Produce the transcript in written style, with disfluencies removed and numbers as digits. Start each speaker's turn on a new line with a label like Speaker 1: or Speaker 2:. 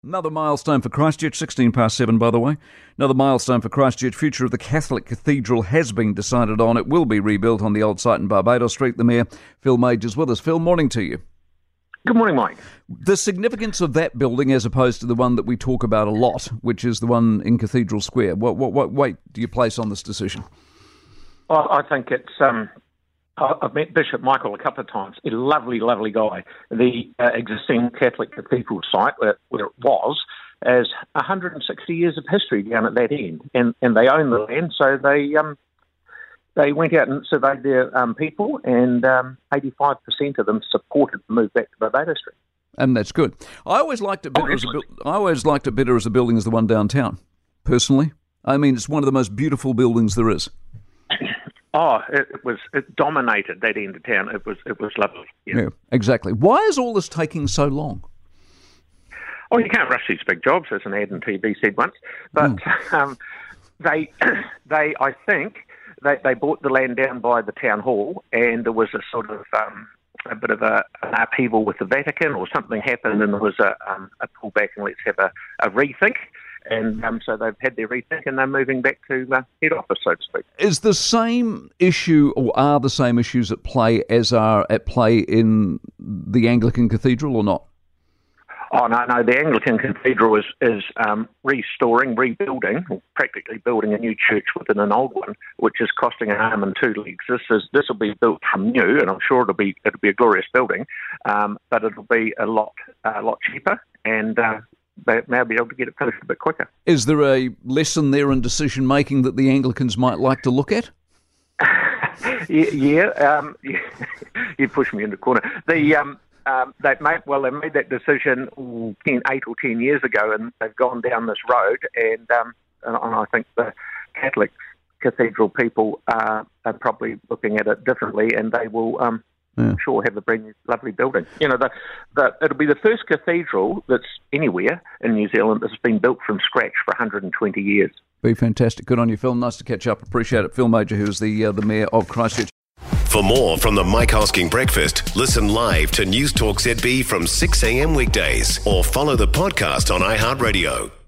Speaker 1: Another milestone for Christchurch, 7:16, by the way. Another milestone for Christchurch. Future of the Catholic Cathedral has been decided on. It will be rebuilt on the old site in Barbados Street. The Mayor, Phil Mage, is with us. Phil, morning to you.
Speaker 2: Good morning, Mike.
Speaker 1: The significance of that building as opposed to the one that we talk about a lot, which is the one in Cathedral Square. What weight do you place on this decision?
Speaker 2: Well, I think it's... I've met Bishop Michael a couple of times. A lovely, lovely guy. The existing Catholic Cathedral site, where it was, has 160 years of history down at that end, and they own the land, so they went out and surveyed their people, and 85% of them supported the move back to Barbados Street.
Speaker 1: And that's good. I always liked it better as a building as the one downtown, personally. I mean, it's one of the most beautiful buildings there is.
Speaker 2: It dominated that end of town. It was lovely.
Speaker 1: Yeah, exactly. Why is all this taking so long?
Speaker 2: Oh, you can't rush these big jobs, as an ad on TV said once. But they I think they bought the land down by the town hall, and there was a sort of a bit of an upheaval with the Vatican, or something happened, and there was a pullback, and let's have a rethink. And so they've had their rethink, and they're moving back to head office, so to speak.
Speaker 1: Is the same issue, or are the same issues at play as are at play in the Anglican Cathedral, or not?
Speaker 2: Oh, no. The Anglican Cathedral is rebuilding, or practically building a new church within an old one, which is costing an arm and two legs. This will be built from new, and I'm sure it'll be a glorious building, but it'll be a lot cheaper, and they may be able to get it finished a bit quicker.
Speaker 1: Is there a lesson there in decision-making that the Anglicans might like to look at?
Speaker 2: Yeah. You pushed me in the corner. They made that decision 8 or 10 years ago, and they've gone down this road, and I think the Catholic Cathedral people are probably looking at it differently, and they will... sure have a brand new lovely building. You know, it'll be the first cathedral that's anywhere in New Zealand that's been built from scratch for 120 years.
Speaker 1: Be fantastic. Good on you, Phil. Nice to catch up. Appreciate it. Phil Mage, who's the Mayor of Christchurch.
Speaker 3: For more from the Mike Hosking Breakfast, listen live to News Talk ZB from 6 a.m. weekdays, or follow the podcast on iHeartRadio.